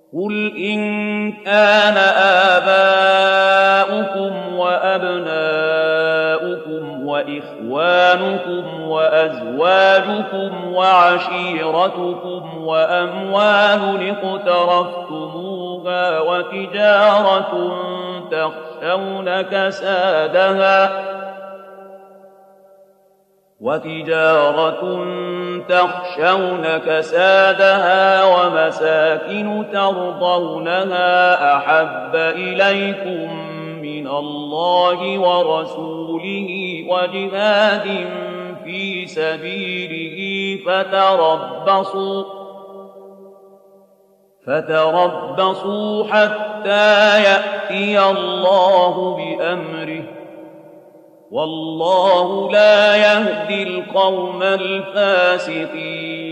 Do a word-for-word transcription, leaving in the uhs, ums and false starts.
قل إن كان آباؤكم وأبناؤكم وإخوانكم وأزواجكم وعشيرتكم وأموال اقترفتموها وتجارة تخشون كسادها وتجارة تخشون كسادها ومساكن ترضونها أحب إليكم من الله ورسوله وجهاد في سبيله فتربصوا فتربصوا حتى يأتي الله بأمره والله لا يهدي القوم الفاسقين